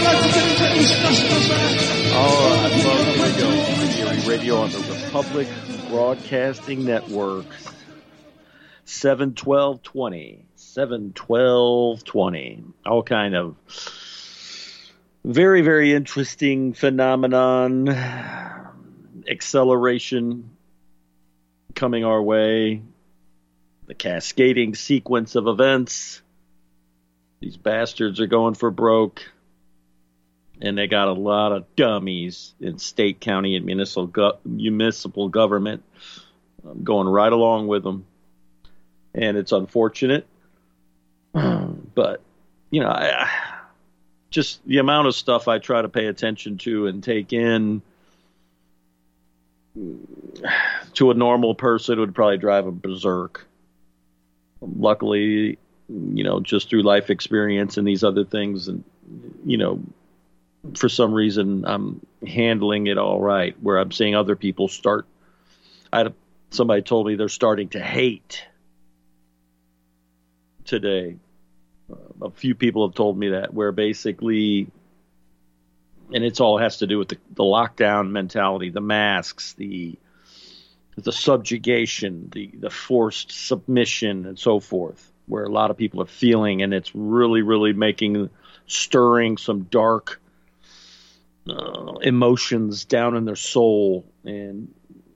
All right, folks, here we go. Erie Radio on the Republic Broadcasting Network. 7/12/20. All kind of very, very interesting phenomenon, acceleration coming our way, the cascading sequence of events. These bastards are going for broke. And they got a lot of dummies in state, county, and municipal government going right along with them. And it's unfortunate. But, you know, just the amount of stuff I try to pay attention to and take in to a normal person would probably drive them berserk. Luckily, you know, just through life experience and these other things, and, you know, for some reason, I'm handling it all right, where I'm seeing other people start. Somebody told me they're starting to hate today. A few people have told me that, where basically, and it's all has to do with the lockdown mentality, the masks, the subjugation, the forced submission, and so forth, where a lot of people are feeling, and it's really, really stirring some dark emotions down in their soul. And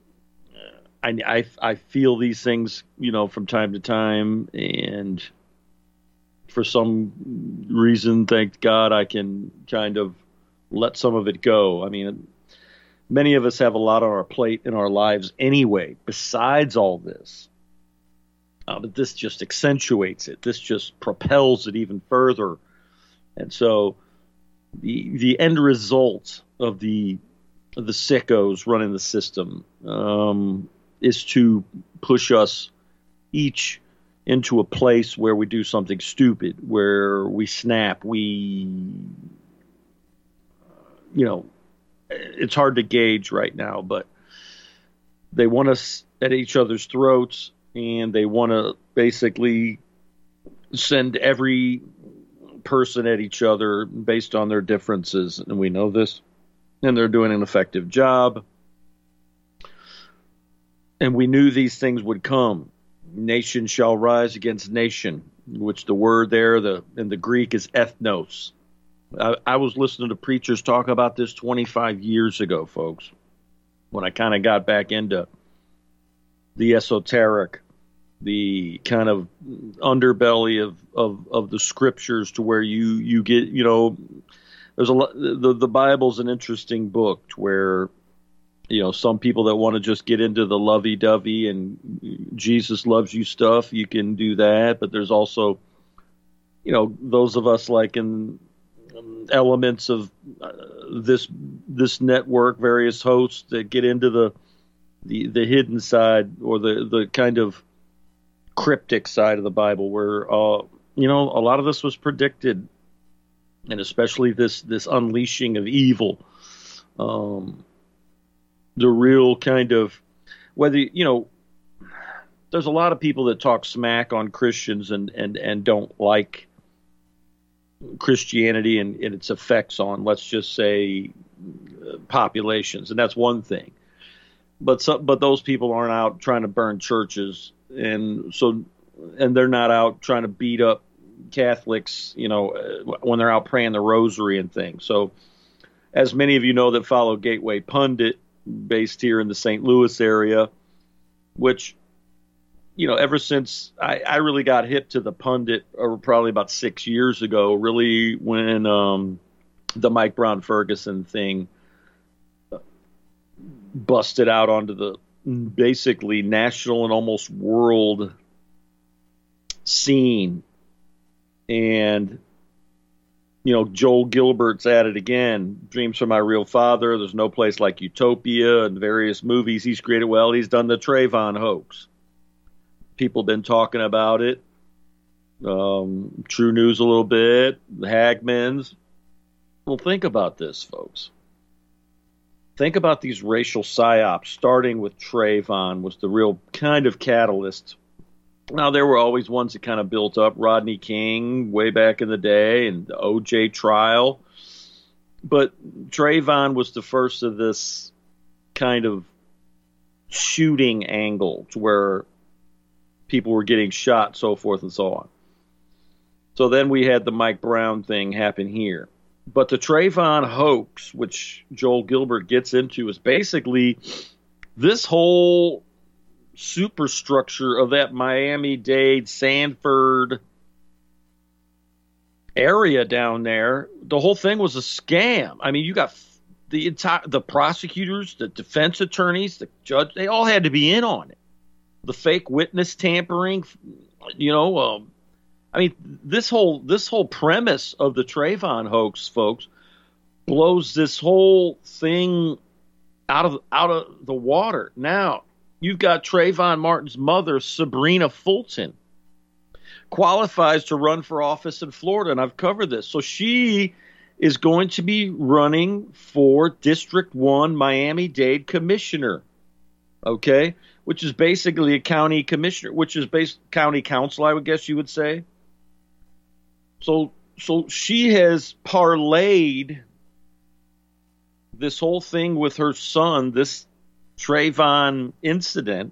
I feel these things, you know, from time to time, and for some reason, thank God, I can kind of let some of it go. I mean, many of us have a lot on our plate in our lives anyway, besides all this. But this just accentuates it. This just propels it even further. And so the end result of the sickos running the system is to push us each into a place where we do something stupid, where we snap, you know, it's hard to gauge right now, but they want us at each other's throats, and they want to basically send every person at each other based on their differences, and we know this, and they're doing an effective job. And we knew these things would come. Nation shall rise against nation, which the word there in the Greek is ethnos. I was listening to preachers talk about this 25 years ago, folks, when I kind of got back into the esoteric, the kind of underbelly of the scriptures, to where you get, you know, there's a lot. The Bible's an interesting book where, you know, some people that want to just get into the lovey-dovey and Jesus loves you stuff, you can do that. But there's also, you know, those of us like in elements of this network, various hosts that get into the hidden side, or the kind of cryptic side of the Bible, where you know, a lot of this was predicted, and especially this unleashing of evil, the real kind of, whether, you know, there's a lot of people that talk smack on Christians and don't like Christianity and its effects on, let's just say, populations, and that's one thing. But those people aren't out trying to burn churches, and they're not out trying to beat up Catholics, you know, when they're out praying the rosary and things. So, as many of you know that follow Gateway Pundit, based here in the St. Louis area, which, you know, ever since I really got hip to the Pundit, or probably about 6 years ago, really, when the Mike Brown Ferguson thing busted out onto the basically national and almost world scene. And, you know, Joel Gilbert's at it again. Dreams from My Real Father, There's No Place Like Utopia, and various movies he's created. Well, he's done the Trayvon hoax. People have been talking about it. True News a little bit. The Hagmans. Well, think about this, folks. Think about these racial psyops, starting with Trayvon was the real kind of catalyst. Now, there were always ones that kind of built up. Rodney King way back in the day, and the O.J. trial. But Trayvon was the first of this kind of shooting angle to where people were getting shot, so forth and so on. So then we had the Mike Brown thing happen here. But the Trayvon hoax, which Joel Gilbert gets into, is basically this whole superstructure of that Miami-Dade, Sanford area down there. The whole thing was a scam. I mean, you got the prosecutors, the defense attorneys, the judge, they all had to be in on it. The fake witness tampering, I mean, this whole premise of the Trayvon hoax, folks, blows this whole thing out of the water. Now, you've got Trayvon Martin's mother, Sabrina Fulton, qualifies to run for office in Florida, and I've covered this. So she is going to be running for District 1 Miami-Dade Commissioner, okay, which is basically a county commissioner, which is county council, I would guess you would say. So she has parlayed this whole thing with her son, this Trayvon incident,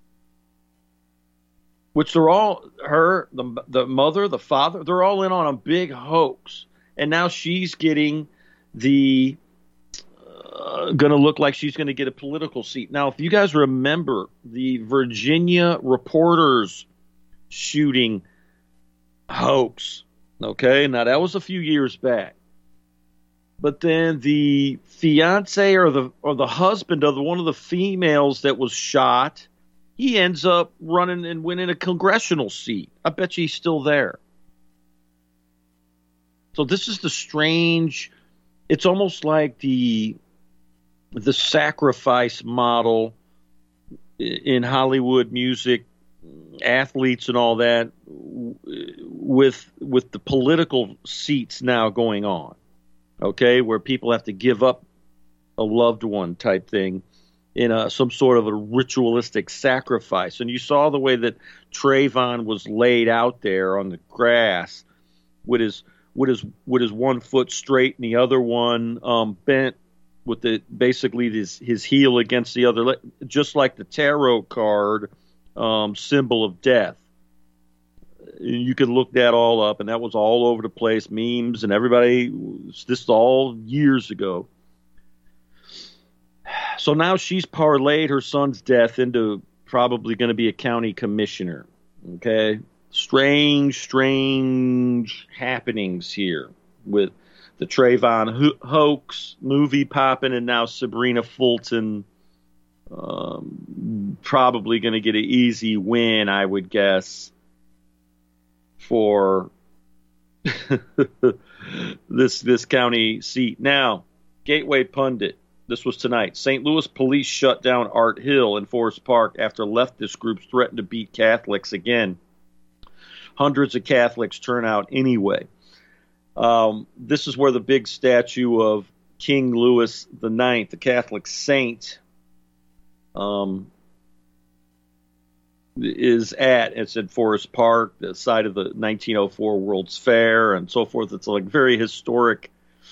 which they're all, the mother, the father, they're all in on a big hoax. And now she's getting going to look like she's going to get a political seat. Now, if you guys remember the Virginia reporters shooting hoax, okay, now that was a few years back. But then the fiance or the husband of one of the females that was shot, he ends up running and winning a congressional seat. I bet you he's still there. So this is the strange, it's almost like the sacrifice model in Hollywood music, athletes and all that, with the political seats now going on, okay, where people have to give up a loved one type thing in some sort of a ritualistic sacrifice. And you saw the way that Trayvon was laid out there on the grass with his one foot straight and the other one bent, with basically his heel against the other, just like the tarot card symbol of death. You could look that all up, and that was all over the place, memes and everybody. This is all years ago. So now she's parlayed her son's death into probably going to be a county commissioner. Okay, strange happenings here with the Trayvon hoax, movie popping, and now Sabrina Fulton probably going to get an easy win, I would guess, for this county seat. Now, Gateway Pundit, this was tonight. St. Louis police shut down Art Hill in Forest Park after leftist groups threatened to beat Catholics again. Hundreds of Catholics turn out anyway. This is where the big statue of King Louis IX, the Catholic saint, is at. It's in Forest Park, the site of the 1904 World's Fair and so forth. It's like very historic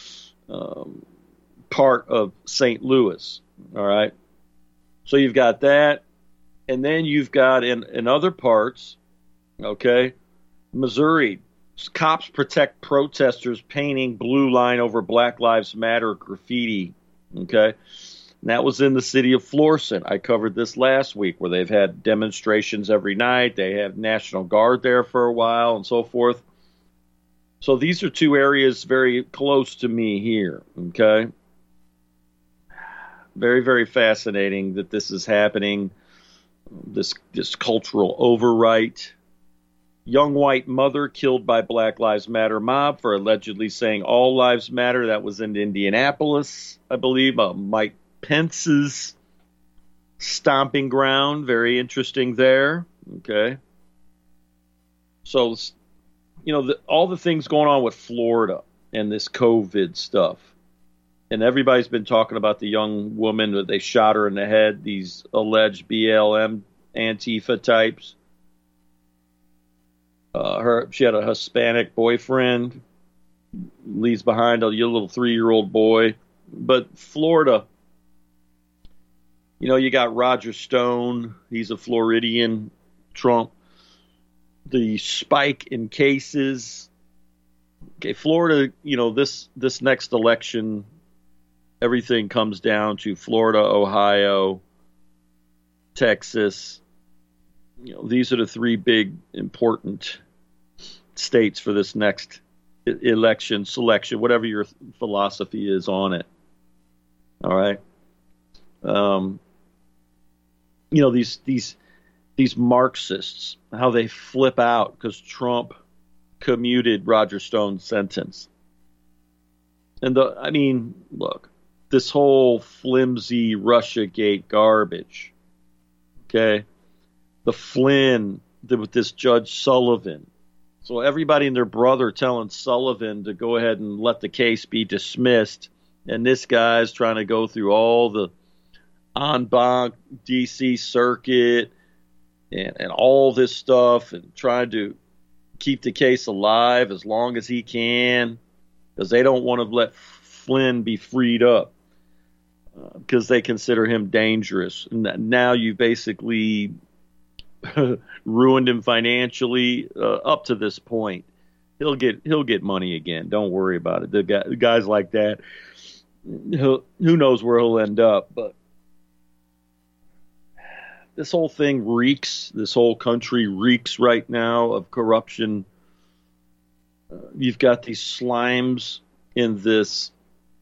part of St. Louis. All right. So you've got that. And then you've got in other parts, okay, Missouri, cops protect protesters painting blue line over Black Lives Matter graffiti. Okay. And that was in the city of Florissant. I covered this last week, where they've had demonstrations every night. They have National Guard there for a while and so forth. So these are two areas very close to me here. Okay. Very, very fascinating that this is happening. This cultural overwrite. Young white mother killed by Black Lives Matter mob for allegedly saying all lives matter. That was in Indianapolis, I believe. Mike Pence's stomping ground. Very interesting there. Okay. So, all the things going on with Florida and this COVID stuff. And everybody's been talking about the young woman that they shot her in the head, these alleged BLM Antifa types. She had a Hispanic boyfriend. leaves behind a little 3-year-old boy. But Florida, you got Roger Stone. He's a Floridian. Trump. The spike in cases. Okay, Florida, this next election, everything comes down to Florida, Ohio, Texas. These are the 3 big important states for this next election, selection, whatever your philosophy is on it. All right. These Marxists, how they flip out because Trump commuted Roger Stone's sentence. And look, this whole flimsy Russiagate garbage, okay? The Flynn with this Judge Sullivan. So everybody and their brother telling Sullivan to go ahead and let the case be dismissed. And this guy's trying to go through all the en banc D.C. circuit and all this stuff and trying to keep the case alive as long as he can because they don't want to let Flynn be freed up because they consider him dangerous. And now you basically ruined him financially up to this point. He'll get money again. Don't worry about it. The guys like that, who knows where he'll end up. But this whole thing reeks. This whole country reeks right now of corruption. You've got these slimes in this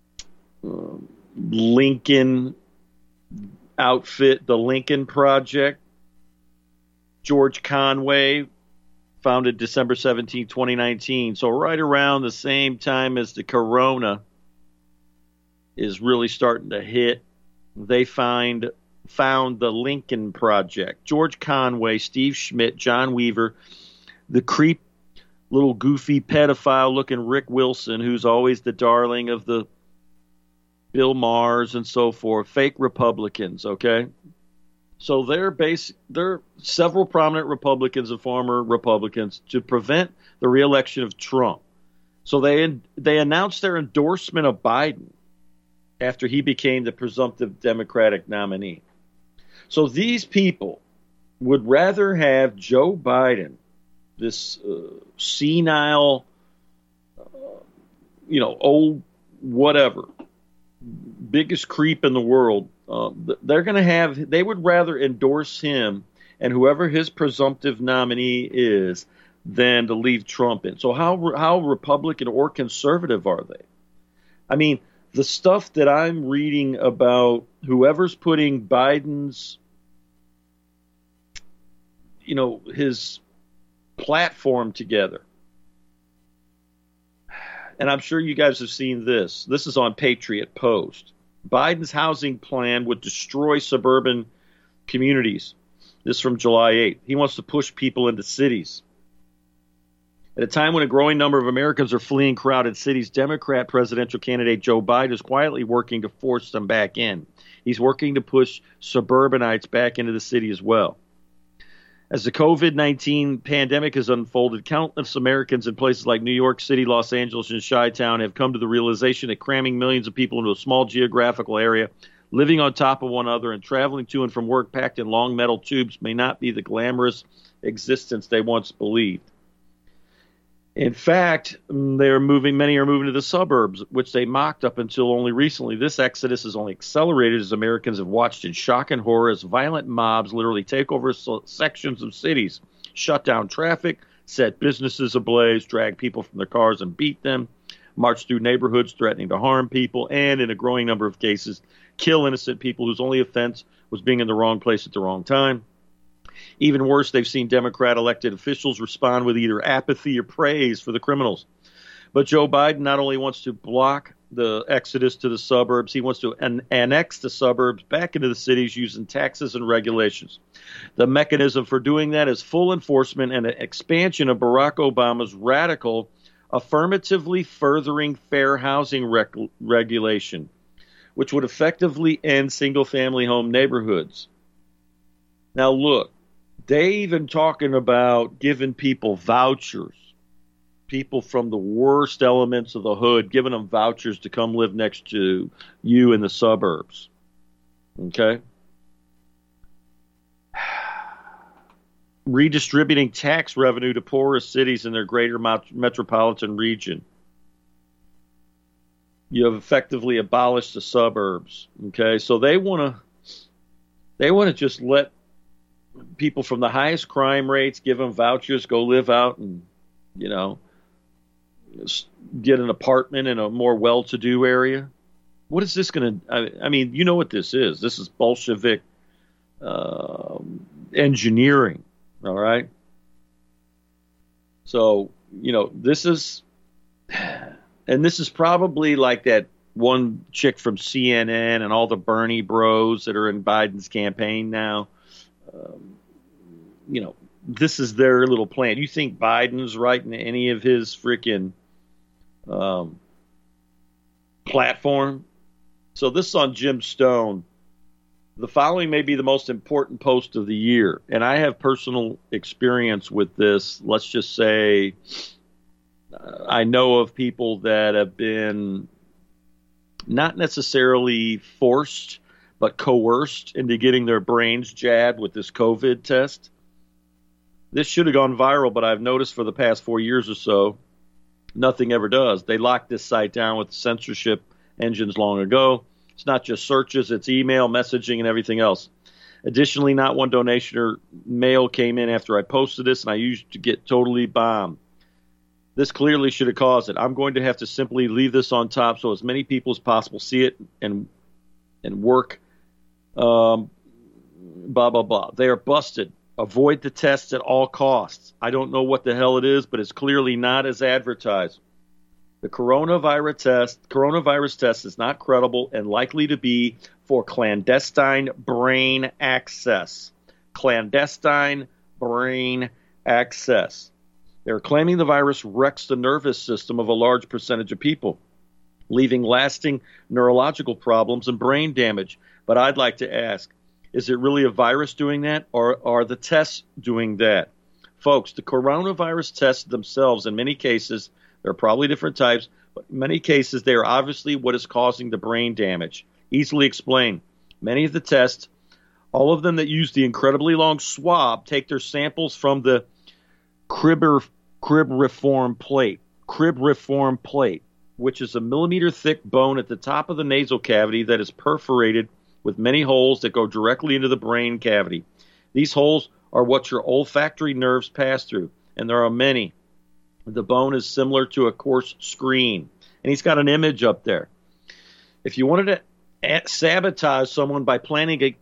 Lincoln outfit, the Lincoln Project. George Conway, founded December 17, 2019. So right around the same time as the corona is really starting to hit, they found the Lincoln Project. George Conway, Steve Schmidt, John Weaver, the creep, little goofy pedophile-looking Rick Wilson, who's always the darling of the Bill Maher's and so forth, fake Republicans, okay? So they're several prominent Republicans and former Republicans to prevent the reelection of Trump. So they announced their endorsement of Biden after he became the presumptive Democratic nominee. So these people would rather have Joe Biden, this senile, old whatever, biggest creep in the world. They would rather endorse him and whoever his presumptive nominee is than to leave Trump in. So how Republican or conservative are they? I mean, the stuff that I'm reading about whoever's putting Biden's, his platform together. And I'm sure you guys have seen this. This is on Patriot Post. Biden's housing plan would destroy suburban communities. This is from July 8th. He wants to push people into cities. At a time when a growing number of Americans are fleeing crowded cities, Democrat presidential candidate Joe Biden is quietly working to force them back in. He's working to push suburbanites back into the city as well. As the COVID-19 pandemic has unfolded, countless Americans in places like New York City, Los Angeles, and Chi-Town have come to the realization that cramming millions of people into a small geographical area, living on top of one another, and traveling to and from work packed in long metal tubes may not be the glamorous existence they once believed. In fact, many are moving to the suburbs, which they mocked up until only recently. This exodus has only accelerated as Americans have watched in shock and horror as violent mobs literally take over sections of cities, shut down traffic, set businesses ablaze, drag people from their cars and beat them, march through neighborhoods threatening to harm people, and in a growing number of cases, kill innocent people whose only offense was being in the wrong place at the wrong time. Even worse, they've seen Democrat elected officials respond with either apathy or praise for the criminals. But Joe Biden not only wants to block the exodus to the suburbs, he wants to annex the suburbs back into the cities using taxes and regulations. The mechanism for doing that is full enforcement and an expansion of Barack Obama's radical, affirmatively furthering fair housing regulation, which would effectively end single-family home neighborhoods. Now, look. They even talking about giving people vouchers people from the worst elements of the hood, giving them vouchers to come live next to you in the suburbs. Okay? Redistributing tax revenue to poorer cities in their greater metropolitan region. You have effectively abolished the suburbs. Okay? So they want to just let people from the highest crime rates, give them vouchers, go live out and, get an apartment in a more well-to-do area. What is this going to? I mean, you know what this is. This is Bolshevik engineering. All right. So this is probably like that one chick from CNN and all the Bernie bros that are in Biden's campaign now. This is their little plan. You think Biden's writing any of his freaking platform? So this is on Jim Stone. The following may be the most important post of the year. And I have personal experience with this. Let's just say I know of people that have been not necessarily forced, but coerced into getting their brains jabbed with this COVID test. This should have gone viral, but I've noticed for the past 4 years or so, nothing ever does. They locked this site down with censorship engines long ago. It's not just searches, it's email, messaging, and everything else. Additionally, not one donation or mail came in after I posted this, and I used to get totally bombed. This clearly should have caused it. I'm going to have to simply leave this on top so as many people as possible see it and work. Blah, blah, blah. They are busted. Avoid the tests at all costs. I don't know what the hell it is, but it's clearly not as advertised. The coronavirus test is not credible and likely to be for clandestine brain access. Clandestine brain access. They're claiming the virus wrecks the nervous system of a large percentage of people, leaving lasting neurological problems and brain damage. But I'd like to ask, is it really a virus doing that, or are the tests doing that? Folks, the coronavirus tests themselves, in many cases, there are probably different types, but in many cases, they are obviously what is causing the brain damage. Easily explained. Many of the tests, all of them that use the incredibly long swab, take their samples from the cribriform plate, which is a millimeter-thick bone at the top of the nasal cavity that is perforated with many holes that go directly into the brain cavity. These holes are what your olfactory nerves pass through, and there are many. The bone is similar to a coarse screen, and he's got an image up there. If you wanted to sabotage someone by planting a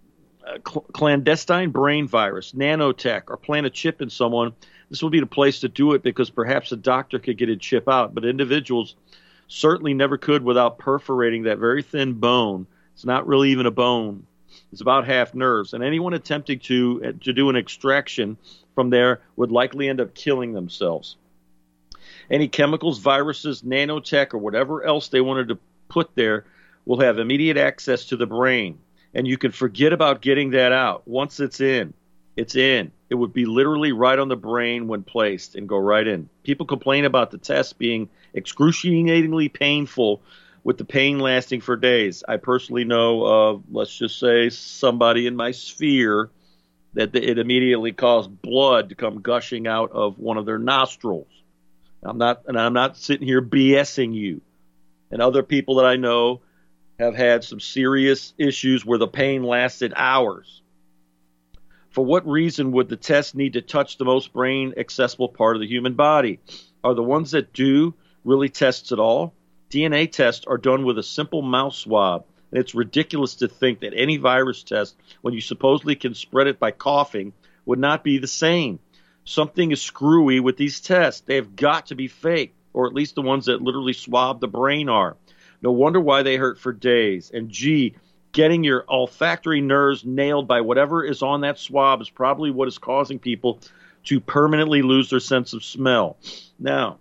clandestine brain virus, nanotech, or plant a chip in someone, this would be the place to do it because perhaps a doctor could get a chip out, but individuals certainly never could without perforating that very thin bone. It's not really even a bone. It's about half nerves. And anyone attempting to do an extraction from there would likely end up killing themselves. Any chemicals, viruses, nanotech, or whatever else they wanted to put there will have immediate access to the brain. And you can forget about getting that out. Once it's in, it's in. It would be literally right on the brain when placed and go right in. People complain about the test being excruciatingly painful, with the pain lasting for days. I personally know of, let's just say, somebody in my sphere that it immediately caused blood to come gushing out of one of their nostrils. I'm not sitting here BSing you. And other people that I know have had some serious issues where the pain lasted hours. For what reason would the test need to touch the most brain accessible part of the human body? Are the ones that do really tests at all? DNA tests are done with a simple mouth swab, and it's ridiculous to think that any virus test, when you supposedly can spread it by coughing, would not be the same. Something is screwy with these tests. They have got to be fake, or at least the ones that literally swab the brain are. No wonder why they hurt for days. And gee, getting your olfactory nerves nailed by whatever is on that swab is probably what is causing people to permanently lose their sense of smell. Now,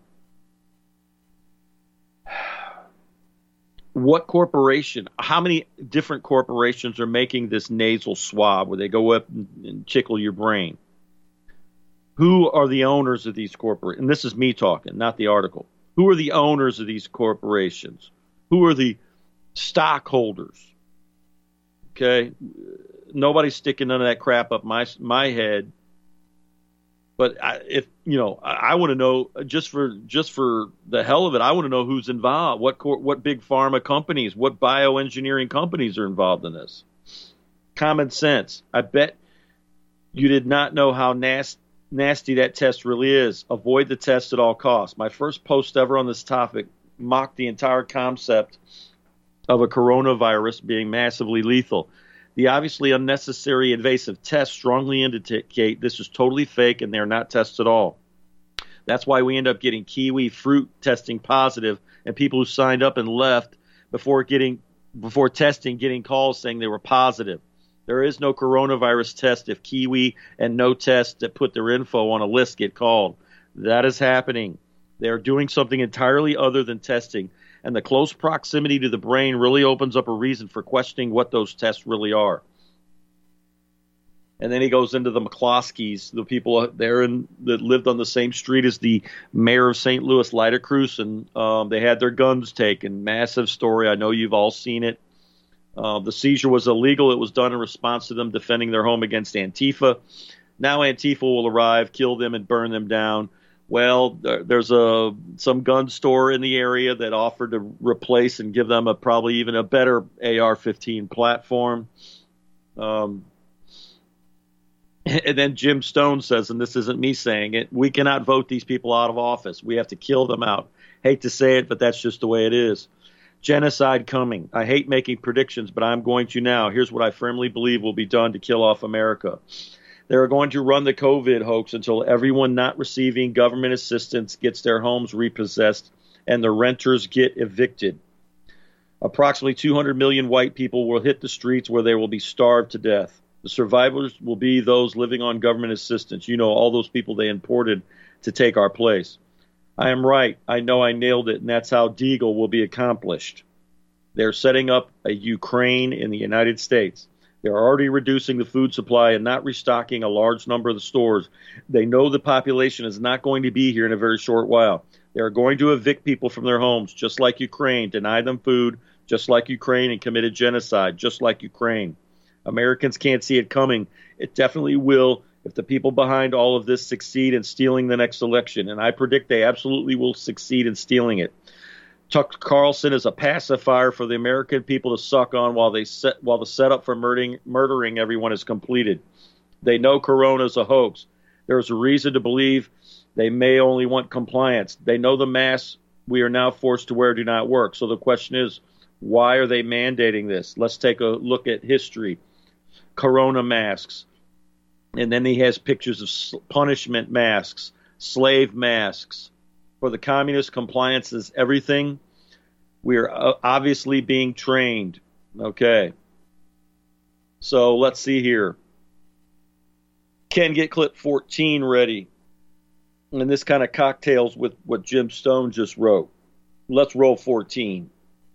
what corporation, how many different corporations are making this nasal swab where they go up and tickle your brain? Who are the owners of these corporations? And this is me talking, not the article. Who are the owners of these corporations? Who are the stockholders? Okay, nobody's sticking none of that crap up my head. But I want to know, just for the hell of it, I want to know who's involved. What big pharma companies, what bioengineering companies are involved in this? Common sense. I bet you did not know how nasty that test really is. Avoid the test at all costs. My first post ever on this topic mocked the entire concept of a coronavirus being massively lethal. The obviously unnecessary invasive tests strongly indicate this is totally fake and they're not tests at all. That's why we end up getting kiwi fruit testing positive and people who signed up and left before testing getting calls saying they were positive. There is no coronavirus test if kiwi and no test that put their info on a list get called. That is happening. They are doing something entirely other than testing. And the close proximity to the brain really opens up a reason for questioning what those tests really are. And then he goes into the McCloskeys, the people there that lived on the same street as the mayor of St. Louis, Lyda Cruz, and they had their guns taken. Massive story. I know you've all seen it. The seizure was illegal. It was done in response to them defending their home against Antifa. Now Antifa will arrive, kill them, and burn them down. Well, there's some gun store in the area that offered to replace and give them probably even a better AR-15 platform. And then Jim Stone says, and this isn't me saying it, we cannot vote these people out of office. We have to kill them out. Hate to say it, but that's just the way it is. Genocide coming. I hate making predictions, but I'm going to now. Here's what I firmly believe will be done to kill off America. They're going to run the COVID hoax until everyone not receiving government assistance gets their homes repossessed and the renters get evicted. Approximately 200 million white people will hit the streets where they will be starved to death. The survivors will be those living on government assistance. You know, all those people they imported to take our place. I am right. I know I nailed it, and that's how Deagle will be accomplished. They're setting up a Ukraine in the United States. They're already reducing the food supply and not restocking a large number of the stores. They know the population is not going to be here in a very short while. They're going to evict people from their homes, just like Ukraine, deny them food, just like Ukraine, and committed genocide, just like Ukraine. Americans can't see it coming. It definitely will if the people behind all of this succeed in stealing the next election. And I predict they absolutely will succeed in stealing it. Tucker Carlson is a pacifier for the American people to suck on while the setup for murdering everyone is completed. They know Corona is a hoax. There's a reason to believe they may only want compliance. They know the masks we are now forced to wear do not work. So the question is, why are they mandating this? Let's take a look at history. Corona masks. And then he has pictures of punishment masks, slave masks. For the communist, compliance is everything. We are obviously being trained. Okay. So let's see here. Ken, get clip 14 ready. And this kind of cocktails with what Jim Stone just wrote. Let's roll 14.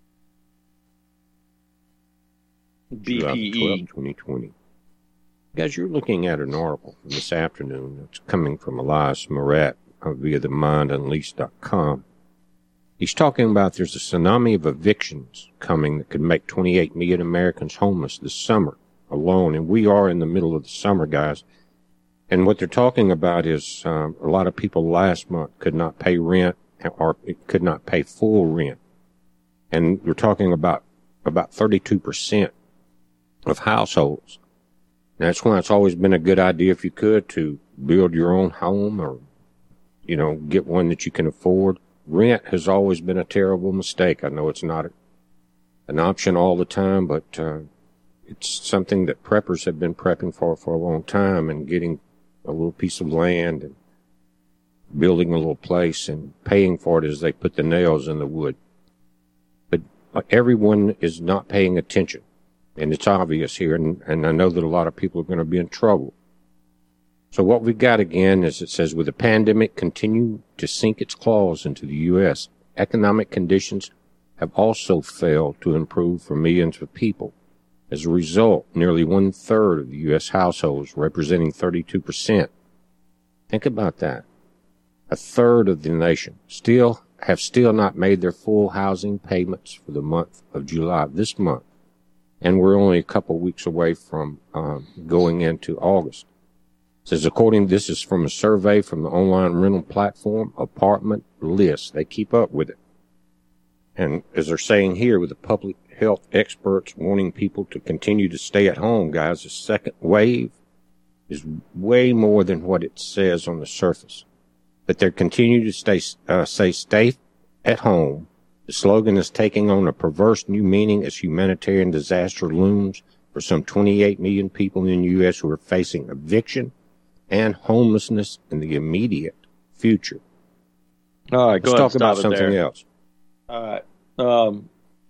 BPE. 2020. Guys, you're looking at an article from this afternoon that's coming from Elias Morat via the mindunleashed.com. He's talking about there's a tsunami of evictions coming that could make 28 million Americans homeless this summer alone. And we are in the middle of the summer, guys. And what they're talking about is a lot of people last month could not pay rent or could not pay full rent. And we're talking about 32% of households. And that's why it's always been a good idea, if you could, to build your own home or, get one that you can afford. Rent has always been a terrible mistake. I know it's not an option all the time, but it's something that preppers have been prepping for a long time, and getting a little piece of land and building a little place and paying for it as they put the nails in the wood. But everyone is not paying attention, and it's obvious here, and I know that a lot of people are going to be in trouble. So what we've got again is, it says, with the pandemic continuing to sink its claws into the U.S., economic conditions have also failed to improve for millions of people. As a result, nearly 1/3 of the U.S. households, representing 32%, Think about that. A third of the nation still not made their full housing payments for the month of July, this month. And we're only a couple weeks away from going into August. It says, this is from a survey from the online rental platform, Apartment List. They keep up with it. And as they're saying here, with the public health experts wanting people to continue to stay at home, guys, the second wave is way more than what it says on the surface. But they continue to stay at home. The slogan is taking on a perverse new meaning as humanitarian disaster looms for some 28 million people in the U.S. who are facing eviction and homelessness in the immediate future. All right, let's talk about something else. All right.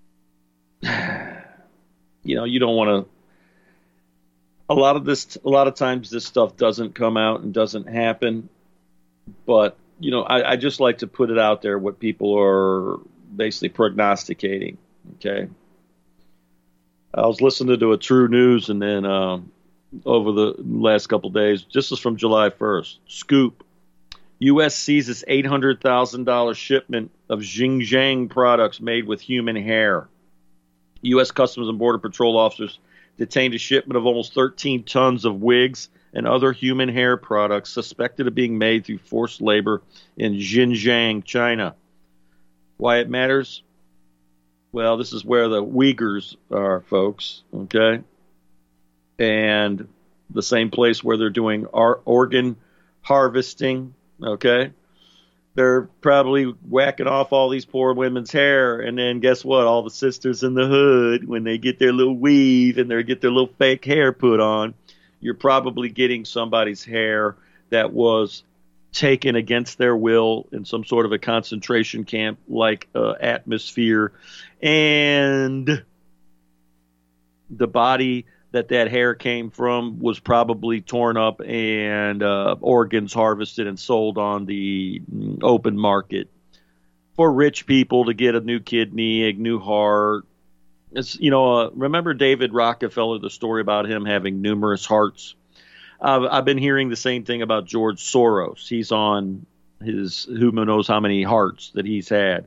You don't want to. A lot of times this stuff doesn't come out and doesn't happen. But, I just like to put it out there what people are basically prognosticating. Okay. I was listening to a True News, and then over the last couple of days, this is from July 1st. Scoop. U.S. seizes $800,000 shipment of Xinjiang products made with human hair. U.S. Customs and Border Patrol officers detained a shipment of almost 13 tons of wigs and other human hair products suspected of being made through forced labor in Xinjiang, China. Why it matters? Well, this is where the Uyghurs are, folks, okay? And the same place where they're doing organ harvesting, okay? They're probably whacking off all these poor women's hair, and then guess what? All the sisters in the hood, when they get their little weave and they get their little fake hair put on, you're probably getting somebody's hair that was taken against their will in some sort of a concentration camp like atmosphere, and the body that hair came from was probably torn up and organs harvested and sold on the open market for rich people to get a new kidney, a new heart. It's, remember David Rockefeller, the story about him having numerous hearts? I've been hearing the same thing about George Soros. He's on his who knows how many hearts that he's had.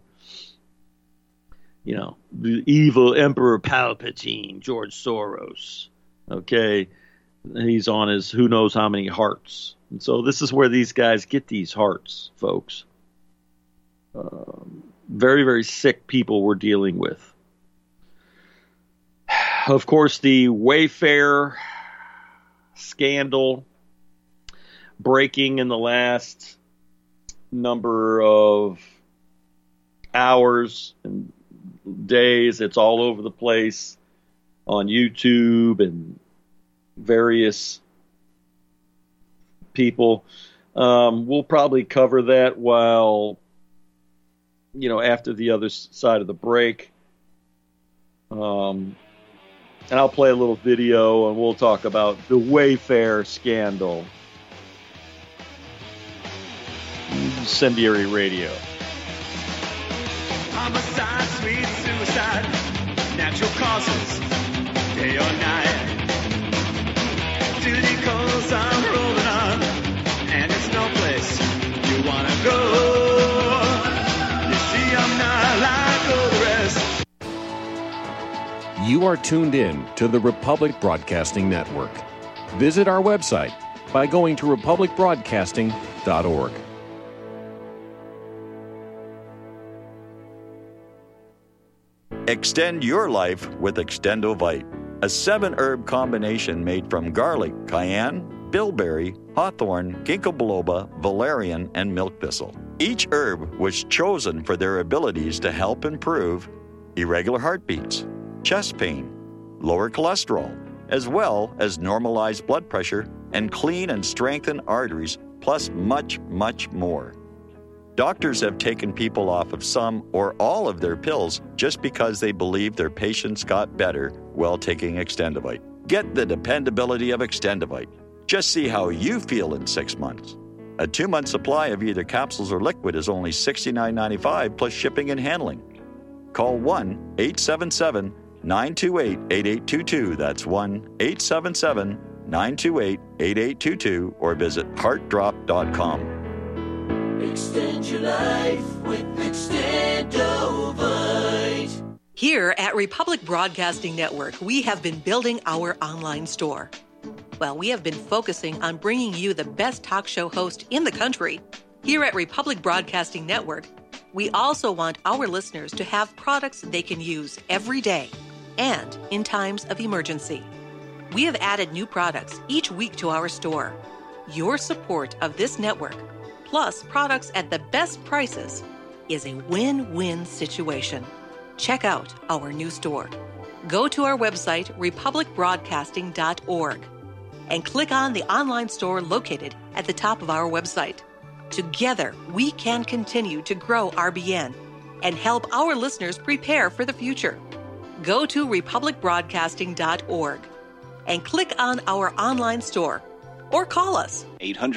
The evil Emperor Palpatine, George Soros. Okay, he's on his who knows how many hearts. And so this is where these guys get these hearts, folks. Very, very sick people we're dealing with. Of course, the Wayfair scandal breaking in the last number of hours and days. It's all over the place on YouTube and various people. We'll probably cover that while, after the other side of the break. And I'll play a little video and we'll talk about the Wayfair scandal. Incendiary Radio. Homicide, sweet suicide, natural causes, day or night. Duty calls are rolling on, and it's no place you want to go. You see, I'm not like all the rest. You are tuned in to the Republic Broadcasting Network. Visit our website by going to republicbroadcasting.org. Extend your life with Extendovite, a 7-herb combination made from garlic, cayenne, bilberry, hawthorn, ginkgo biloba, valerian, and milk thistle. Each herb was chosen for their abilities to help improve irregular heartbeats, chest pain, lower cholesterol, as well as normalize blood pressure and clean and strengthen arteries, plus much, much more. Doctors have taken people off of some or all of their pills just because they believe their patients got better while taking Extendovite. Get the dependability of Extendovite. Just see how you feel in 6 months. A 2-month supply of either capsules or liquid is only $69.95 plus shipping and handling. Call 1-877-928-8822. That's 1-877-928-8822. 928-8822 or visit heartdrop.com. Extend your life with Extendovite. Here at Republic Broadcasting Network, we have been building our online store. Well, we have been focusing on bringing you the best talk show host in the country. Here at Republic Broadcasting Network, we also want our listeners to have products they can use every day and in times of emergency. We have added new products each week to our store. Your support of this network, plus products at the best prices, is a win-win situation. Check out our new store. Go to our website, republicbroadcasting.org, and click on the online store located at the top of our website. Together, we can continue to grow RBN and help our listeners prepare for the future. Go to republicbroadcasting.org and click on our online store or call us.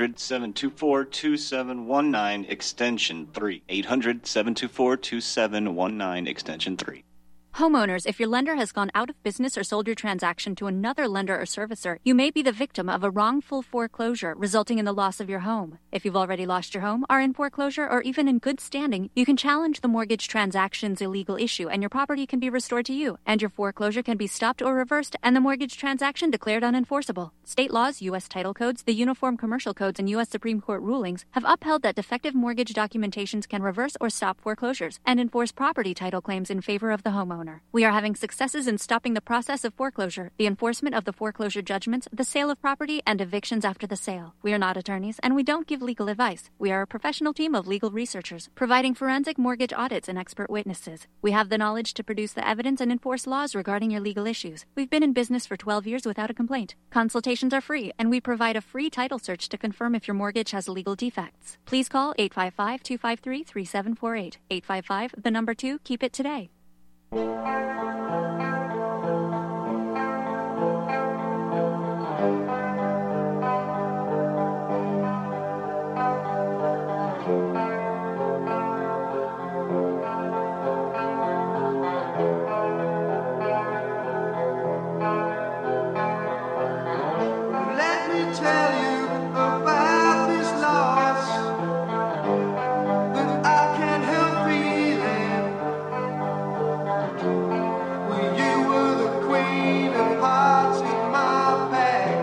800-724-2719, extension 3. 800-724-2719, extension 3. Homeowners, if your lender has gone out of business or sold your transaction to another lender or servicer, you may be the victim of a wrongful foreclosure resulting in the loss of your home. If you've already lost your home, are in foreclosure, or even in good standing, you can challenge the mortgage transaction's illegal issue and your property can be restored to you, and your foreclosure can be stopped or reversed and the mortgage transaction declared unenforceable. State laws, U.S. title codes, the Uniform Commercial Codes, and U.S. Supreme Court rulings have upheld that defective mortgage documentations can reverse or stop foreclosures and enforce property title claims in favor of the homeowner. We are having successes in stopping the process of foreclosure, the enforcement of the foreclosure judgments, the sale of property, and evictions after the sale. We are not attorneys, and we don't give legal advice. We are a professional team of legal researchers, providing forensic mortgage audits and expert witnesses. We have the knowledge to produce the evidence and enforce laws regarding your legal issues. We've been in business for 12 years without a complaint. Consultations are free, and we provide a free title search to confirm if your mortgage has legal defects. Please call 855-253-3748. 855, the number 2, keep it today. Let me tell you about this loss that I can't help feeling. When you were the queen of hearts in my pack,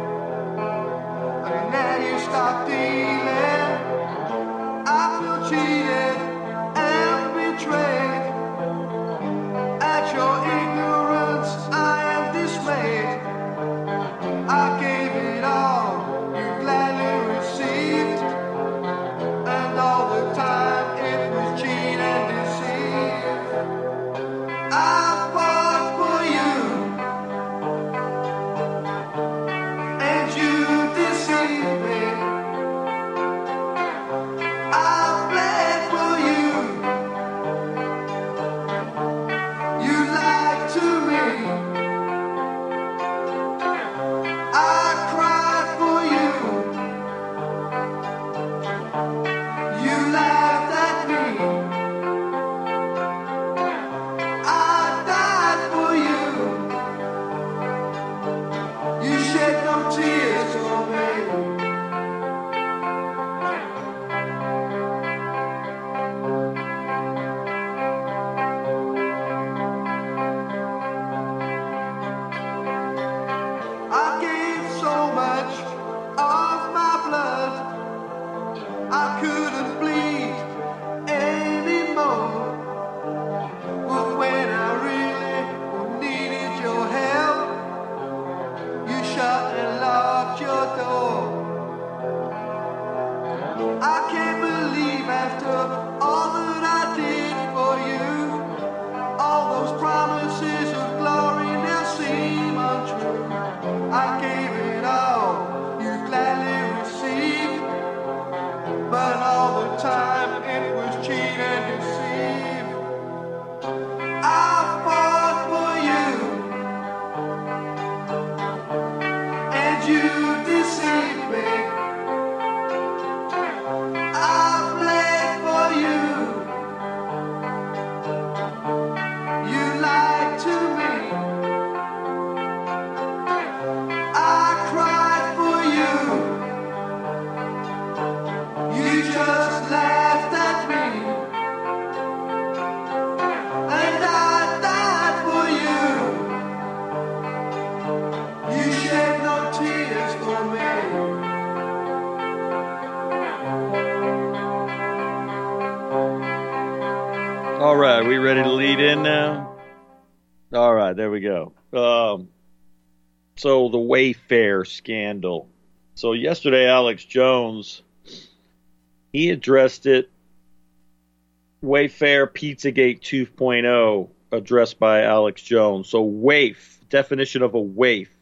and now you stop dealing. I feel cheated and betrayed. At your ignorance, I am dismayed. I gave it all, you gladly received, and all the time it was cheat and deceive. I right, we ready to lead in now? All right, there we go. So the Wayfair scandal. So yesterday, Alex Jones, he addressed it. Wayfair Pizzagate 2.0, addressed by Alex Jones. So waif, definition of a waif.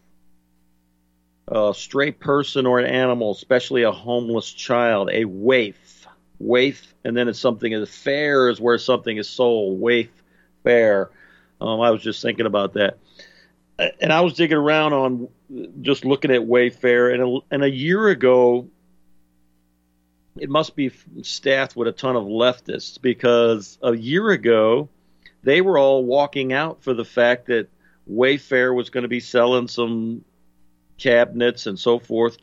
A stray person or an animal, especially a homeless child, a waif. Waif, and then it's something as fair is where something is sold. Waif, fair. I was just thinking about that. And I was digging around on just looking at Wayfair, and a year ago, it must be staffed with a ton of leftists, because a year ago, they were all walking out for the fact that Wayfair was going to be selling some cabinets and so forth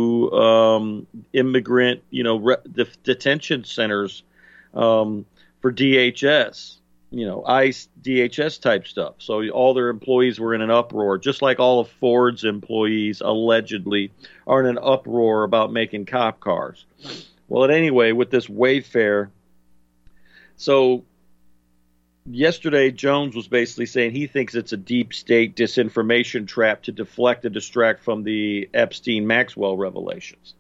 to immigrant, detention centers for DHS, ICE, DHS type stuff. So all their employees were in an uproar, just like all of Ford's employees allegedly are in an uproar about making cop cars. Well, anyway, with this Wayfair, so yesterday, Jones was basically saying he thinks it's a deep state disinformation trap to deflect and distract from the Epstein-Maxwell revelations.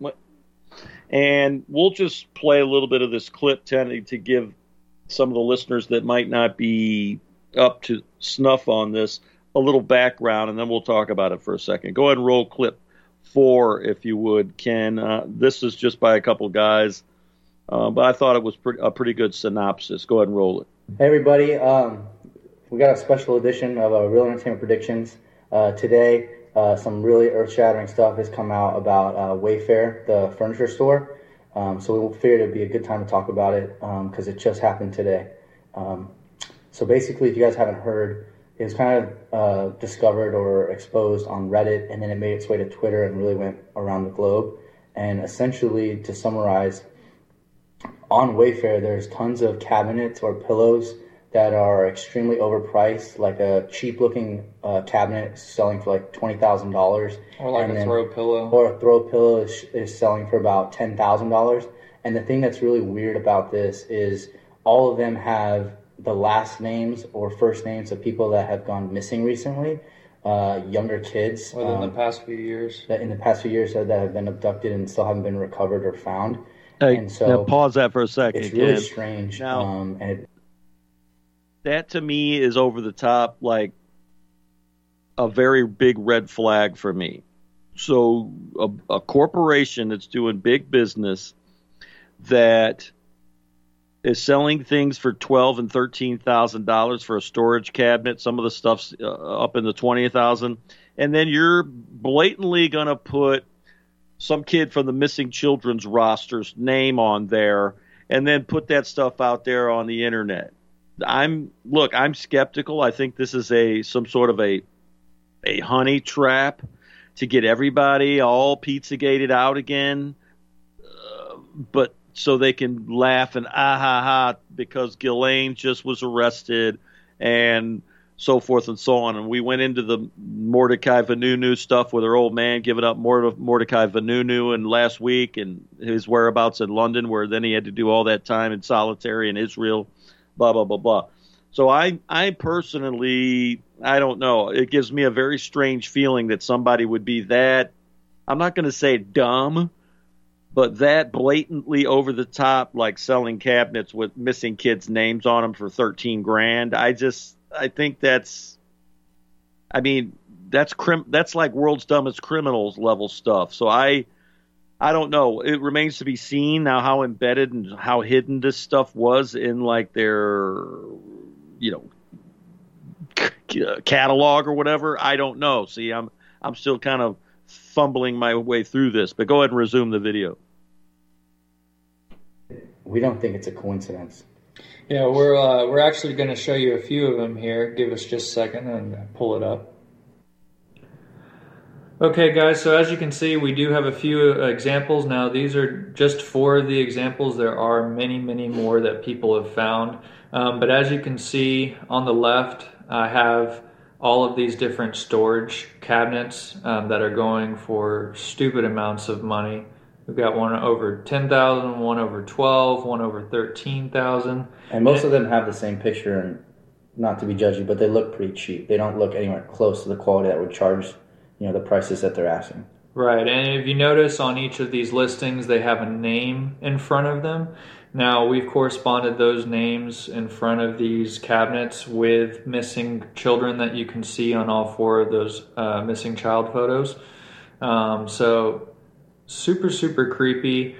And we'll just play a little bit of this clip to give some of the listeners that might not be up to snuff on this a little background, and then we'll talk about it for a second. Go ahead and roll clip 4, if you would, Ken. This is just by a couple guys, but I thought it was a pretty good synopsis. Go ahead and roll it. Hey everybody, we got a special edition of Real Entertainment Predictions. Today, some really earth-shattering stuff has come out about Wayfair, the furniture store. So we figured it'd be a good time to talk about it because it just happened today. So basically, if you guys haven't heard, it was kind of discovered or exposed on Reddit, and then it made its way to Twitter and really went around the globe. And essentially, to summarize, on Wayfair, there's tons of cabinets or pillows that are extremely overpriced, like a cheap-looking cabinet selling for like $20,000. Or like a throw pillow. Or a throw pillow is selling for about $10,000. And the thing that's really weird about this is all of them have the last names or first names of people that have gone missing recently, younger kids. Within the past few years. In the past few years that have been abducted and still haven't been recovered or found. Hey, and so now pause that for a second. It's really Ken. strange. Now, that to me is over the top, like a very big red flag for me. So a corporation that's doing big business that is selling things for $12,000 and $13,000 for a storage cabinet. Some of the stuff's up in the $20,000, and then you're blatantly going to put some kid from the missing children's roster's name on there, and then put that stuff out there on the internet. I'm skeptical. I think this is some sort of a honey trap to get everybody all Pizzagated out again, but so they can laugh and because Ghislaine just was arrested and so forth and so on. And we went into the Mordecai Vanunu stuff with her old man giving up Mordecai Vanunu and last week and his whereabouts in London, where then he had to do all that time in solitary in Israel, blah, blah, blah, blah. So I personally, I don't know. It gives me a very strange feeling that somebody would be that, I'm not going to say dumb, but that blatantly over the top, like selling cabinets with missing kids' names on them for $13,000. I think that's like world's dumbest criminals level stuff. So I don't know. It remains to be seen now how embedded and how hidden this stuff was in like their, catalog or whatever. I don't know. See, I'm still kind of fumbling my way through this, but go ahead and resume the video. We don't think it's a coincidence. Yeah, we're actually going to show you a few of them here. Give us just a second and pull it up. Okay, guys, so as you can see, we do have a few examples. Now, these are just 4 of the examples. There are many, many more that people have found. But as you can see on the left, I have all of these different storage cabinets that are going for stupid amounts of money. We've got one over 10,000, one over 12, one over 13,000. And most of them have the same picture, and not to be judgy, but they look pretty cheap. They don't look anywhere close to the quality that would charge, the prices that they're asking. Right, and if you notice on each of these listings, they have a name in front of them. Now, we've corresponded those names in front of these cabinets with missing children that you can see on all 4 of those missing child photos. So, super, super creepy.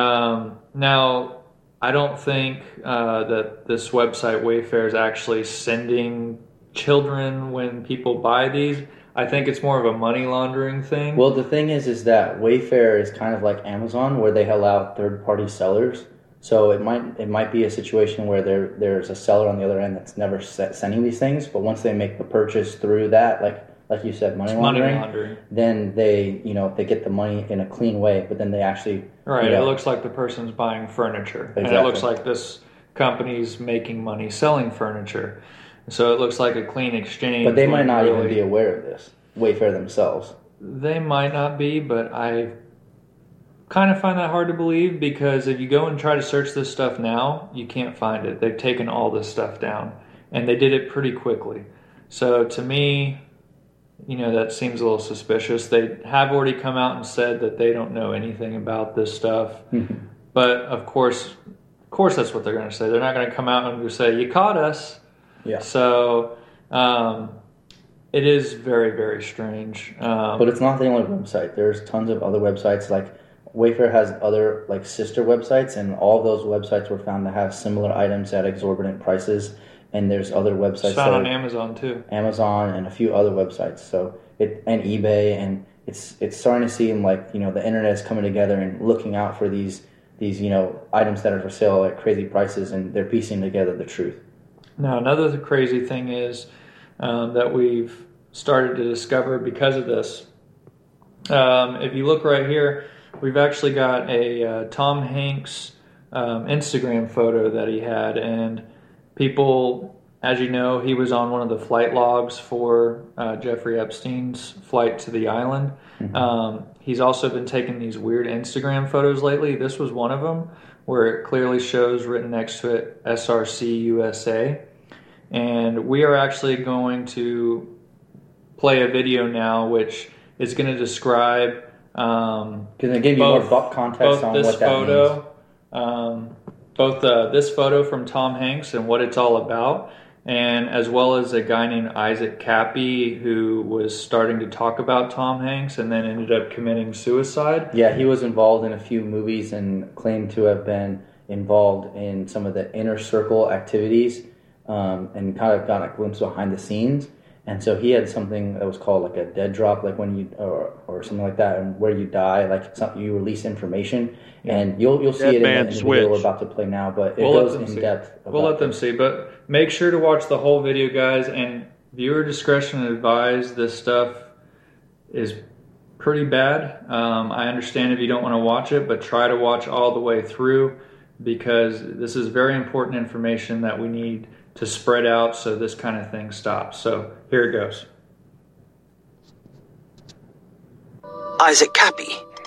Now, I don't think that this website Wayfair is actually sending children when people buy these. I think it's more of a money laundering thing. Well, the thing is that Wayfair is kind of like Amazon, where they allow third-party sellers. So it might be a situation where there's a seller on the other end that's never sending these things, but once they make the purchase through that, like you said, money laundering, then they get the money in a clean way. But then they actually it looks like the person's buying furniture, exactly. And it looks like this company's making money selling furniture. So it looks like a clean exchange. But they might not even be aware of this, Wayfair themselves. They might not be, but I kind of find that hard to believe, because if you go and try to search this stuff now, you can't find it. They've taken all this stuff down, and they did it pretty quickly. So to me, that seems a little suspicious. They have already come out and said that they don't know anything about this stuff. Mm-hmm. But of course that's what they're going to say. They're not going to come out and say, "You caught us." Yeah. So it is very, very strange. But it's not the only website. There's tons of other websites. Like Wayfair has other sister websites, and all of those websites were found to have similar items at exorbitant prices. And there's other websites. It's found on Amazon too. Amazon and a few other websites. So and eBay, and it's starting to seem like the internet is coming together and looking out for these items that are for sale at crazy prices, and they're piecing together the truth. Now, another crazy thing is that we've started to discover because of this. If you look right here, we've actually got a Tom Hanks Instagram photo that he had, and people, as you know, he was on one of the flight logs for Jeffrey Epstein's flight to the island. Mm-hmm. He's also been taking these weird Instagram photos lately. This was one of them, where it clearly shows written next to it SRC USA. And we are actually going to play a video now which is going to describe going to give you more context on what that means. Both this photo from Tom Hanks and what it's all about, and as well as a guy named Isaac Cappy who was starting to talk about Tom Hanks and then ended up committing suicide. Yeah, he was involved in a few movies and claimed to have been involved in some of the inner circle activities, and kind of got a glimpse behind the scenes. And so he had something that was called like a dead drop, like when you or something like that, and where you die, like you release information, and you'll see it in the video we're about to play now. But it goes in depth. We'll let them see, but make sure to watch the whole video, guys. And viewer discretion advised. This stuff is pretty bad. I understand if you don't want to watch it, but try to watch all the way through, because this is very important information that we need to spread out so this kind of thing stops. So here it goes. Isaac Cappy.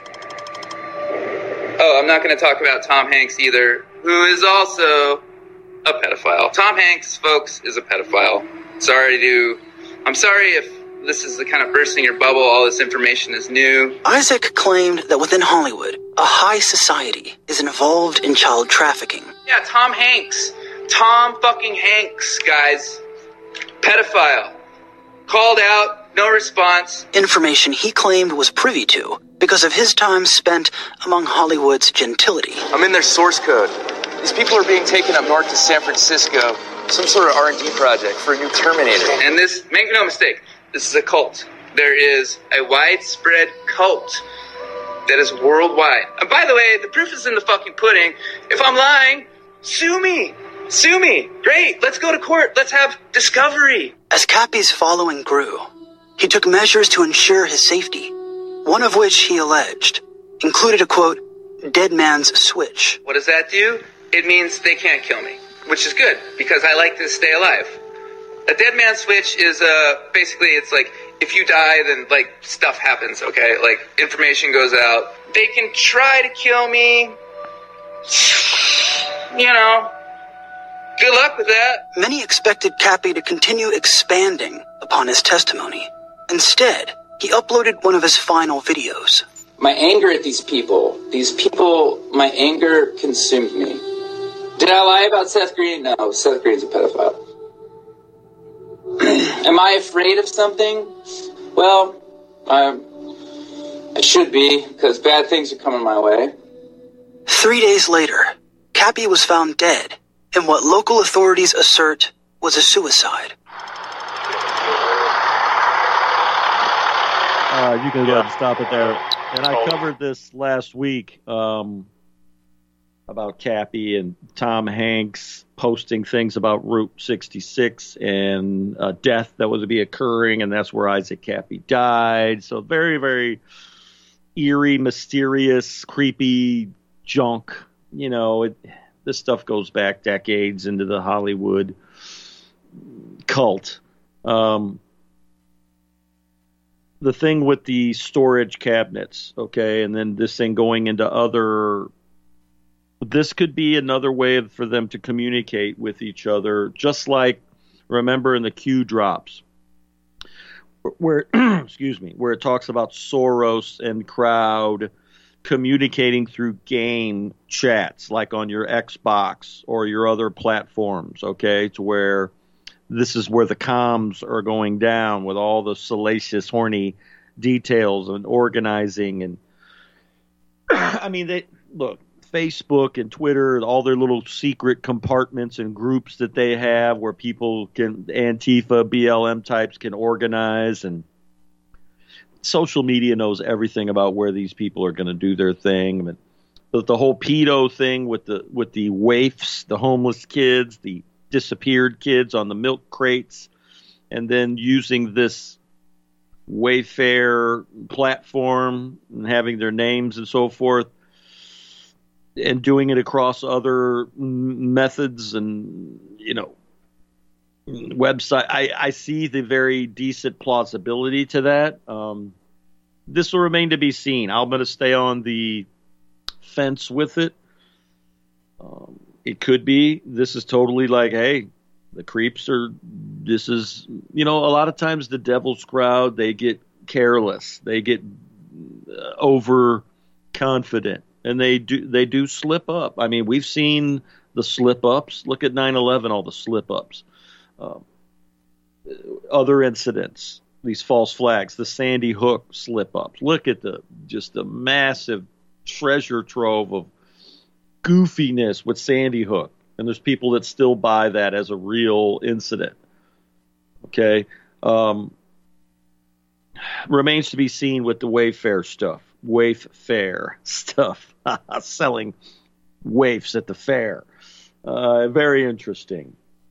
Oh, I'm not going to talk about Tom Hanks either, who is also a pedophile. Tom Hanks, folks, is a pedophile. I'm sorry if this is the kind of bursting your bubble, all this information is new. Isaac claimed that within Hollywood, a high society is involved in child trafficking. Yeah, Tom Hanks. Tom fucking Hanks, guys. Pedophile. Called out, no response. Information he claimed was privy to because of his time spent among Hollywood's gentility. I'm in their source code. These people are being taken up north to San Francisco, some sort of R&D project for a new Terminator. And this, make no mistake, this is a cult. There is a widespread cult that is worldwide. And by the way, the proof is in the fucking pudding. If I'm lying, sue me. Sue me. Great. Let's go to court. Let's have discovery. As Cappy's following grew, he took measures to ensure his safety, one of which he alleged included a, quote, dead man's switch. What does that do? It means they can't kill me, which is good because I like to stay alive. A dead man's switch is basically it's like if you die, then, like, stuff happens, okay? Like, information goes out. They can try to kill me. You know, good luck with that. Many expected Cappy to continue expanding upon his testimony. Instead, he uploaded one of his final videos. My anger at these people, my anger consumed me. Did I lie about Seth Green? No, Seth Green's a pedophile. Am I afraid of something? Well, I should be, because bad things are coming my way. 3 days later, Cappy was found dead in what local authorities assert was a suicide. You can go ahead and stop it there. And I covered this last week about Cappy and Tom Hanks posting things about Route 66 and a death that was to be occurring, and that's where Isaac Cappy died. So very, very eerie, mysterious, creepy junk. You know, this stuff goes back decades into the Hollywood cult. The thing with the storage cabinets, okay, and then this thing going into other... This could be another way for them to communicate with each other, just like, remember in the Q drops, where excuse me, where it talks about Soros and crowd communicating through game chats, like on your Xbox or your other platforms, okay, to where this is where the comms are going down with all the salacious, horny details and organizing. And I mean, look, Facebook and Twitter, all their little secret compartments and groups that they have where people can, Antifa, BLM types can organize, and social media knows everything about where these people are going to do their thing. But the whole pedo thing with the waifs, the homeless kids, the disappeared kids on the milk crates, and then using this Wayfair platform and having their names and so forth, and doing it across other methods and, you know, website. I see the very decent plausibility to that. This will remain to be seen. I'm going to stay on the fence with it. It could be this is totally like, hey, the creeps are, this is, you know, a lot of times the devil's crowd, they get careless. They get overconfident. And they do slip up. I mean, we've seen the slip ups. Look at 9/11, all the slip ups. Other incidents, these false flags, the Sandy Hook slip ups. Look at the massive treasure trove of goofiness with Sandy Hook. And there's people that still buy that as a real incident. Okay. Remains to be seen with the Wayfair stuff. Selling waifs at the fair. Very interesting.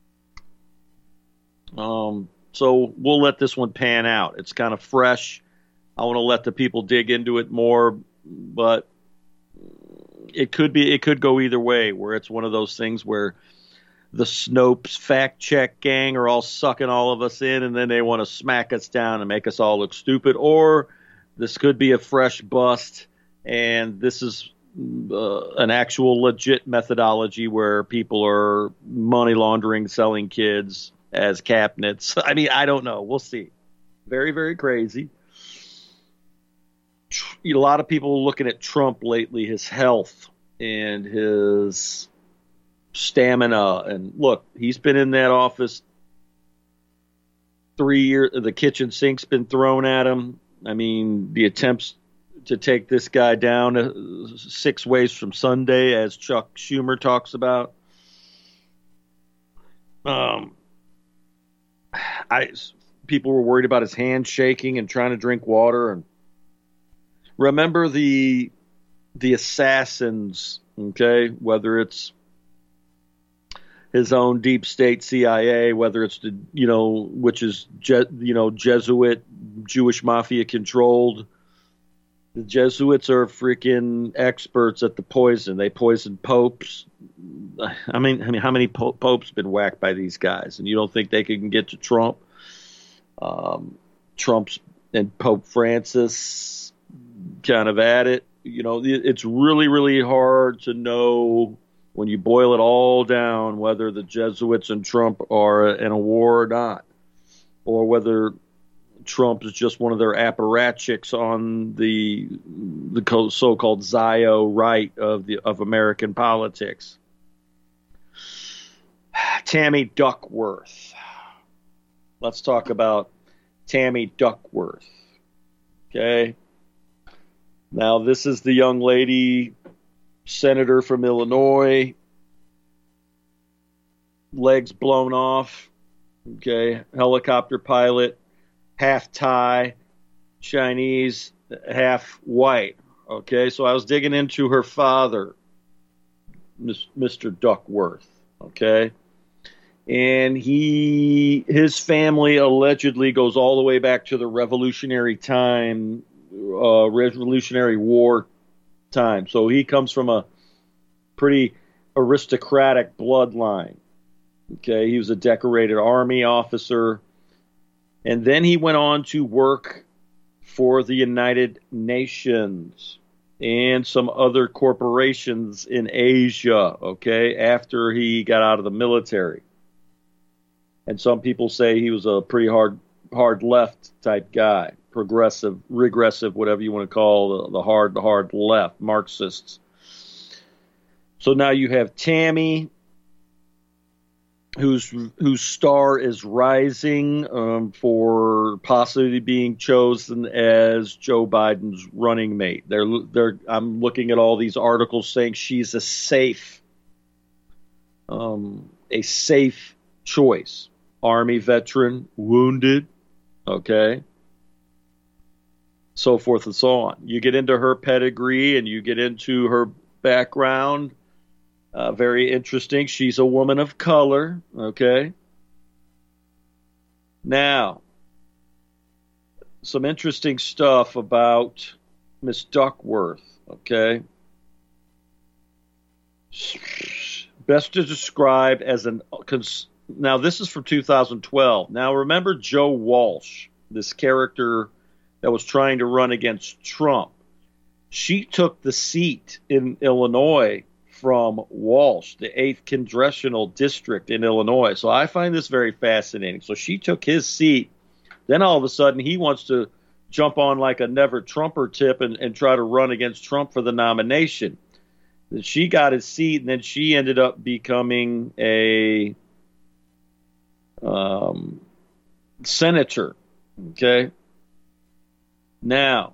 So we'll let this one pan out. It's kind of fresh. I want to let the people dig into it more, but it could go either way, where it's one of those things where the Snopes fact check gang are all sucking all of us in, and then they want to smack us down and make us all look stupid, or this could be a fresh bust, and this is an actual legit methodology where people are money laundering, selling kids as cabinets. I mean, I don't know. We'll see. Very, very crazy. A lot of people looking at Trump lately, his health and his stamina. And look, he's been in that office 3 years. The kitchen sink's been thrown at him. I mean, the attempts to take this guy down 6 ways from Sunday, as Chuck Schumer talks about. People were worried about his hand shaking and trying to drink water. And remember the assassins, okay? Whether it's his own deep state CIA, whether it's the, you know, which is Jesuit Jewish mafia controlled. The Jesuits are freaking experts at the poison. They poison popes. I mean, how many popes been whacked by these guys? And you don't think they can get to Trump? Trump's and Pope Francis kind of at it. You know, it's really, really hard to know when you boil it all down whether the Jesuits and Trump are in a war or not, or whether Trump is just one of their apparatchiks on the so-called Zio right of American politics. Tammy Duckworth. Let's talk about Tammy Duckworth. Okay. Now, this is the young lady, senator from Illinois, legs blown off. Okay. Helicopter pilot, half Thai, Chinese, half white. Okay. So I was digging into her father, Mr. Duckworth. Okay. And his family allegedly goes all the way back to the Revolutionary War time. So he comes from a pretty aristocratic bloodline. Okay, he was a decorated Army officer. And then he went on to work for the United Nations and some other corporations in Asia, okay, after he got out of the military. And some people say he was a pretty hard left type guy, progressive, regressive, whatever you want to call the hard left, Marxists. So now you have Tammy, whose star is rising for possibly being chosen as Joe Biden's running mate. I'm looking at all these articles saying she's a safe choice. Army veteran, wounded, okay, so forth and so on. You get into her pedigree and you get into her background. Very interesting. She's a woman of color, okay. Now, some interesting stuff about Miss Duckworth, okay. Best to describe as now, this is from 2012. Now, remember Joe Walsh, this character that was trying to run against Trump. She took the seat in Illinois from Walsh, the 8th Congressional District in Illinois. So I find this very fascinating. So she took his seat. Then all of a sudden he wants to jump on like a never Trumper tip and try to run against Trump for the nomination. Then she got his seat, and then she ended up becoming a senator. Okay. Now,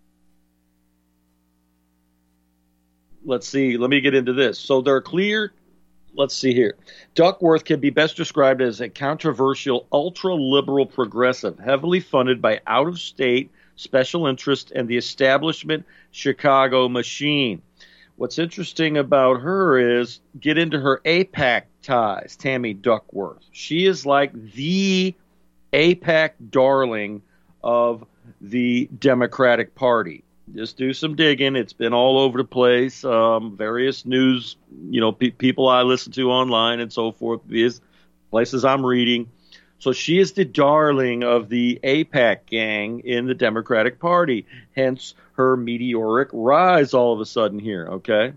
let's see. Let me get into this. So they're clear. Let's see here. Duckworth can be best described as a controversial, ultra-liberal progressive, heavily funded by out-of-state special interest and the establishment Chicago machine. What's interesting about her is get into her AIPAC ties, Tammy Duckworth. She is like the AIPAC darling of the Democratic Party. Just do some digging. It's been all over the place. Various news, people I listen to online and so forth, these places I'm reading. So she is the darling of the AIPAC gang in the Democratic Party, hence her meteoric rise all of a sudden here, okay?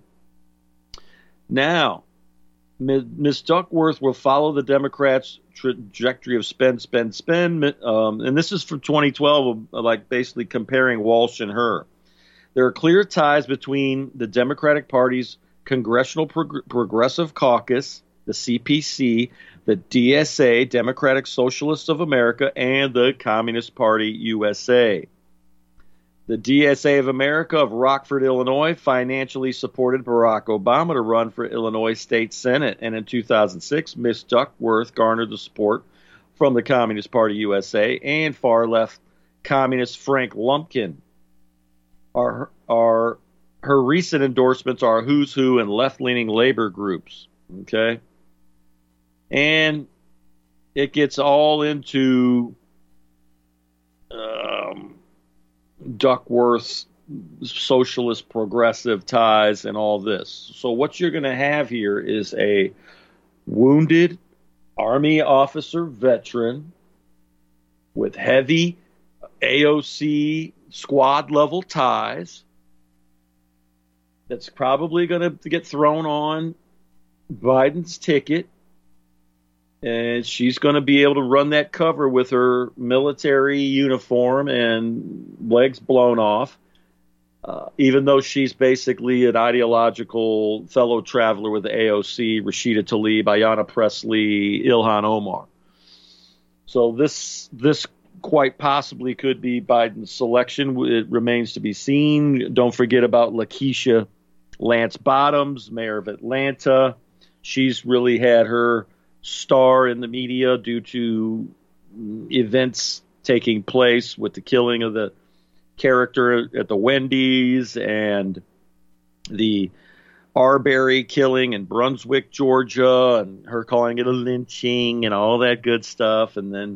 Now, Ms. Duckworth will follow the Democrats' trajectory of spend, and this is from 2012, like basically comparing Walsh and her. There are clear ties between the Democratic Party's Congressional Progressive Caucus, the CPC, the DSA, Democratic Socialists of America, and the Communist Party USA. The DSA of America of Rockford, Illinois, financially supported Barack Obama to run for Illinois State Senate, and in 2006, Ms. Duckworth garnered the support from the Communist Party USA and far-left communist Frank Lumpkin. Her recent endorsements are who's who in left-leaning labor groups, okay? And it gets all into Duckworth's socialist progressive ties and all this. So what you're going to have here is a wounded Army officer veteran with heavy AOC squad level ties. That's probably going to get thrown on Biden's ticket. And she's going to be able to run that cover with her military uniform and legs blown off, even though she's basically an ideological fellow traveler with the AOC, Rashida Tlaib, Ayanna Pressley, Ilhan Omar. So this quite possibly could be Biden's selection. It remains to be seen. Don't forget about Lakeisha Lance Bottoms, mayor of Atlanta. She's really had her star in the media due to events taking place with the killing of the character at the Wendy's and the Arbery killing in Brunswick, Georgia, and her calling it a lynching and all that good stuff. And then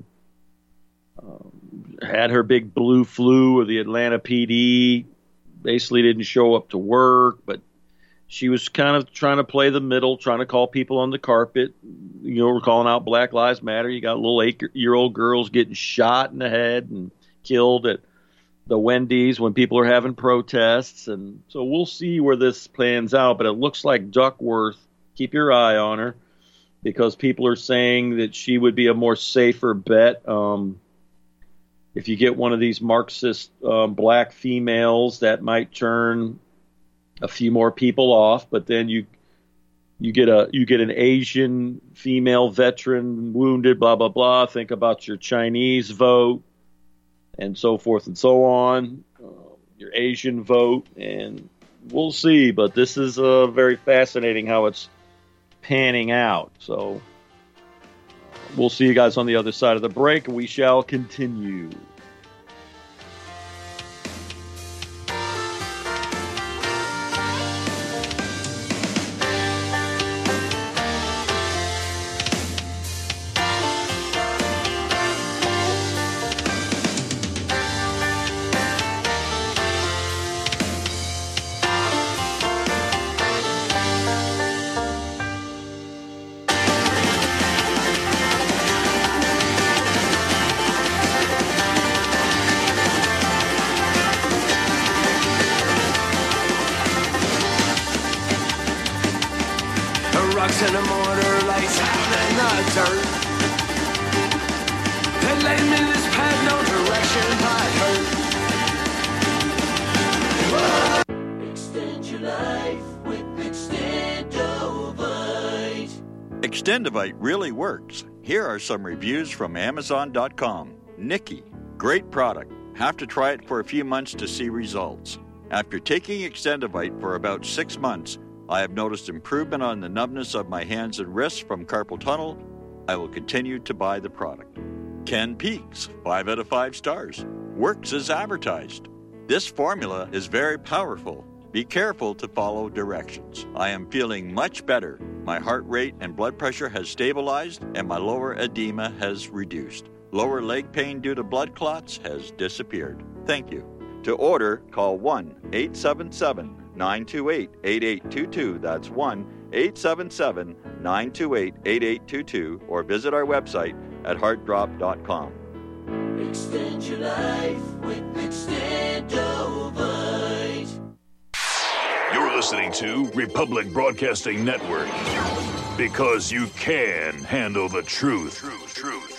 had her big blue flu of the Atlanta PD, basically didn't show up to work, but she was kind of trying to play the middle, trying to call people on the carpet. You know, we're calling out Black Lives Matter. You got little 8-year-old girls getting shot in the head and killed at the Wendy's when people are having protests. And so we'll see where this plans out. But it looks like Duckworth, keep your eye on her, because people are saying that she would be a more safer bet. If you get one of these Marxist black females, that might turn a few more people off, but then you get an Asian female veteran wounded, blah blah blah. Think about your Chinese vote and so forth and so on, your Asian vote, and we'll see. But this is very fascinating how it's panning out. So we'll see you guys on the other side of the break. We shall continue. Extendovite really works. Here are some reviews from Amazon.com. Nikki, great product. Have to try it for a few months to see results. After taking Extendovite for about 6 months, I have noticed improvement on the numbness of my hands and wrists from carpal tunnel. I will continue to buy the product. Ken Peaks, 5 out of 5 stars. Works as advertised. This formula is very powerful. Be careful to follow directions. I am feeling much better. My heart rate and blood pressure has stabilized, and my lower edema has reduced. Lower leg pain due to blood clots has disappeared. Thank you. To order, call 1-877-928-8822. That's 1-877-928-8822, or visit our website at heartdrop.com. Extend your life with Extendovite. You're listening to Republic Broadcasting Network, because you can handle the truth.